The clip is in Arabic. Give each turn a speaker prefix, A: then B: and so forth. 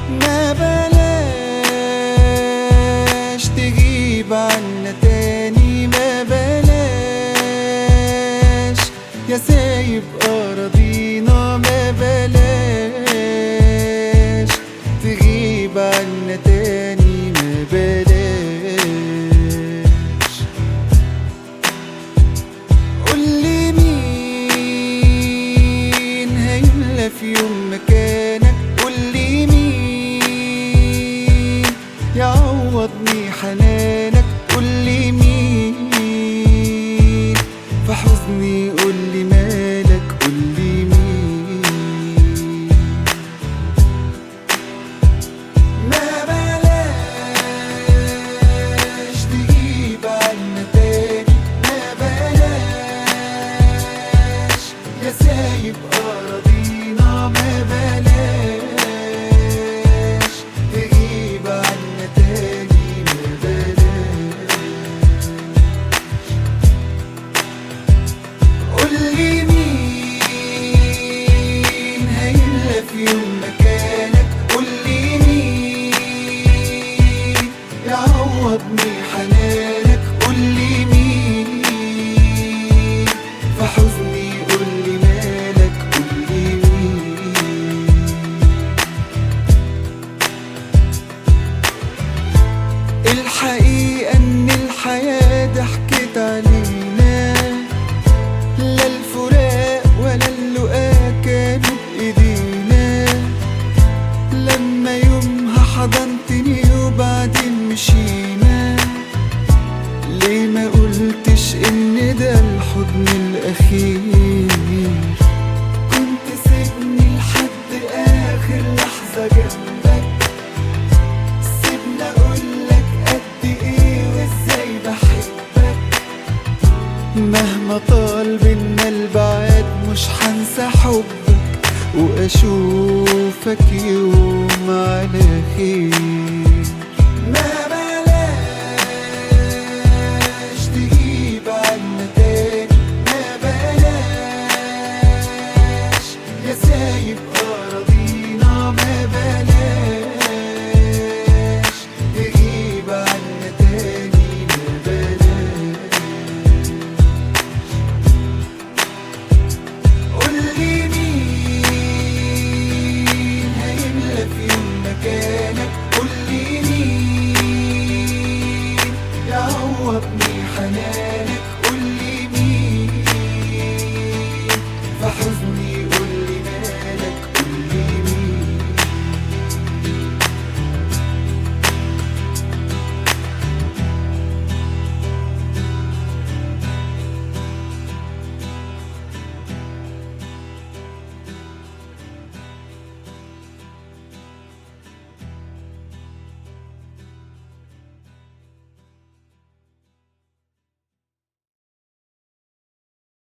A: ما بلاش تغيب عنا تاني، ما بلاش يا سايب أراضينا، ما بلاش تغيب عنا تاني، ما بلاش. قولي مين هيملى في يوم مكانك، قولي مين يعوضني حنانك، قولي مين في حزني، قولي مالك، قولي مين. ما بلاش تجيب عنا تاني، ما بلاش يا سايب أراضينا، ما بلاش تجيب عنا تاني، ما بلاش. قولي مين هيملى في يوم مكانك، قولي مين يعوضني حنانك، قولي مين في حزني، قولي مالك، قولي مين. الحقيقة ان الحياة ضحكت علينا، لا الفراق ولا اللقاء كانوا بإيدينا. لما يومها حضنتني وبعدين مشينا، ليه ما قلتش ان ده الحضن الأخير؟ كنت سيبني لحد آخر لحظة جنبك، سيبني أقولك قد إيه وإزاي بحبك. مهما طال بينا البعاد مش هنسى حبك، وأشوفك يوم على خير.